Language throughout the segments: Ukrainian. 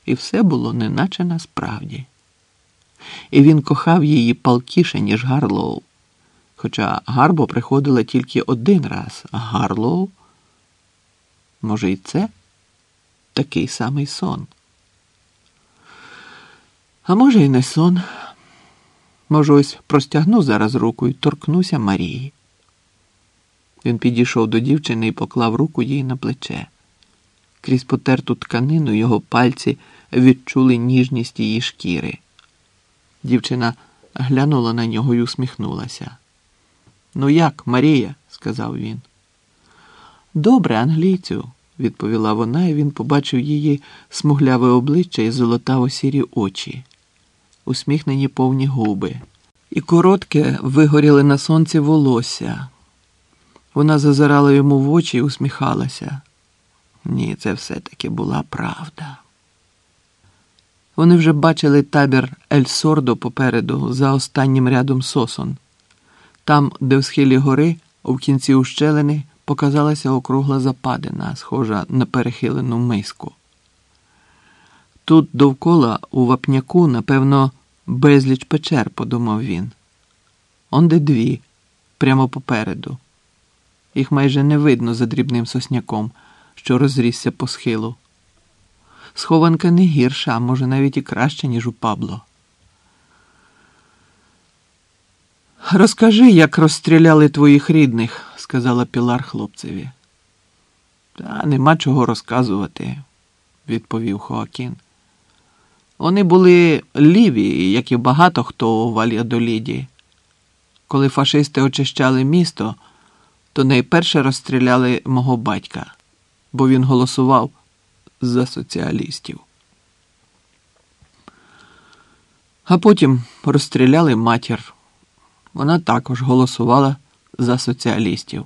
І все було неначе насправді. І він кохав її палкіше, ніж Гарлоу. Хоча Гарбо приходила тільки один раз, а Гарлоу, може, і це такий самий сон. А може, і не сон. Може, ось простягну зараз руку і торкнуся Марії. Він підійшов до дівчини і поклав руку їй на плече. Крізь потерту тканину його пальці відчули ніжність її шкіри. Дівчина глянула на нього й усміхнулася. «Ну як, Марія?» – сказав він. «Добре, англійцю», – відповіла вона, і він побачив її смугляве обличчя і золотаво-сірі очі, усміхнені повні губи, і коротке, вигоріле на сонці волосся. Вона зазирала йому в очі і усміхалася. Ні, це все-таки була правда. Вони вже бачили табір Ель-Сордо попереду, за останнім рядом сосон. Там, де в схилі гори, у кінці ущелини, показалася округла западина, схожа на перехилену миску. Тут довкола, у вапняку, напевно, безліч печер, подумав він. Онде дві, прямо попереду. Їх майже не видно за дрібним сосняком, що розрісся по схилу. Схованка не гірша, а може навіть і краще, ніж у Пабло. «Розкажи, як розстріляли твоїх рідних», – сказала Пілар хлопцеві. «Та нема чого розказувати», – відповів Хоакін. «Вони були ліві, як і багато хто у Вальядоліді. Коли фашисти очищали місто, то найперше розстріляли мого батька, бо він голосував за соціалістів. А потім розстріляли матір. Вона також голосувала за соціалістів.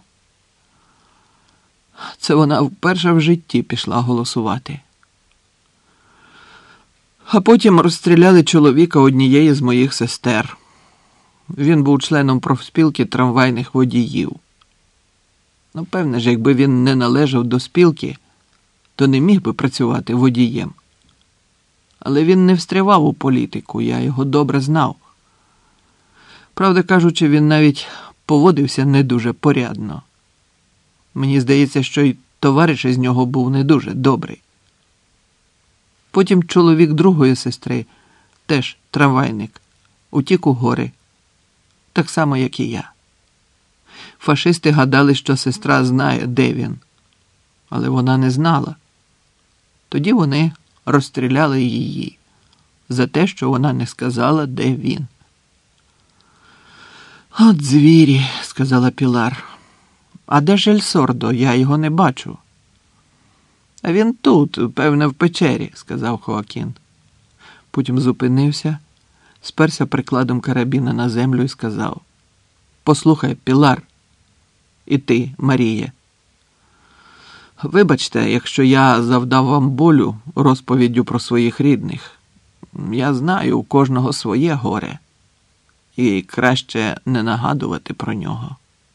Це вона вперше в житті пішла голосувати. А потім розстріляли чоловіка однієї з моїх сестер. Він був членом профспілки трамвайних водіїв. Ну, певне ж, якби він не належав до спілки, то не міг би працювати водієм. Але він не встрявав у політику, я його добре знав. Правда кажучи, він навіть поводився не дуже порядно. Мені здається, що й товариш із нього був не дуже добрий. Потім чоловік другої сестри, теж трамвайник, утік у гори. Так само, як і я. Фашисти гадали, що сестра знає, де він. Але вона не знала. Тоді вони розстріляли її за те, що вона не сказала, де він. «От звірі», – сказала Пілар. «А де ж Ель-Сордо? Я його не бачу». «А він тут, певне, в печері», – сказав Хоакін. Потім зупинився, сперся прикладом карабіна на землю і сказав: «Послухай, Пілар, і ти, Марія. Вибачте, якщо я завдав вам болю розповіддю про своїх рідних. Я знаю, у кожного своє горе. І краще не нагадувати про нього».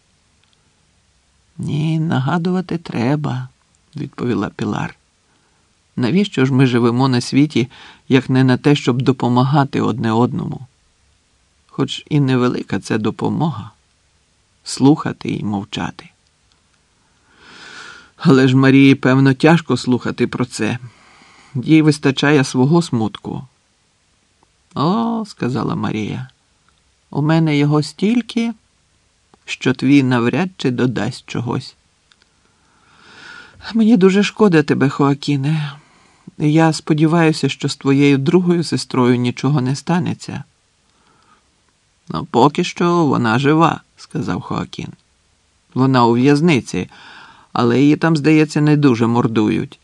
«Ні, нагадувати треба», – відповіла Пілар. «Навіщо ж ми живемо на світі, як не на те, щоб допомагати одне одному? Хоч і невелика це допомога – слухати і мовчати». «Але ж Марії, певно, тяжко слухати про це. Їй вистачає свого смутку». «О, – сказала Марія, – у мене його стільки, що твій навряд чи додасть чогось». «Мені дуже шкода тебе, Хоакіне. Я сподіваюся, що з твоєю другою сестрою нічого не станеться». «Ну, поки що вона жива», – сказав Хоакін. «Вона у в'язниці, але її там, здається, не дуже мордують».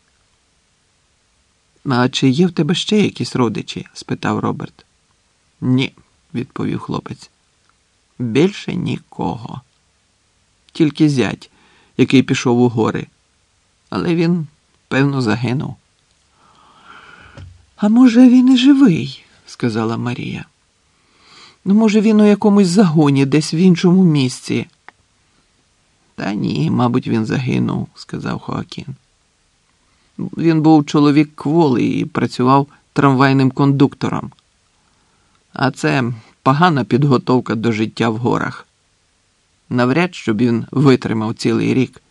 «А чи є в тебе ще якісь родичі?» – спитав Роберт. «Ні», – відповів хлопець. «Більше нікого. Тільки зять, який пішов у гори. Але він, певно, загинув». «А може, він і живий?» – сказала Марія. «Ну, може, він у якомусь загоні, десь в іншому місці». «Та ні, мабуть, він загинув», – сказав Хоакін. Він був чоловік кволий і працював трамвайним кондуктором. А це погана підготовка до життя в горах. Навряд, щоб він витримав цілий рік.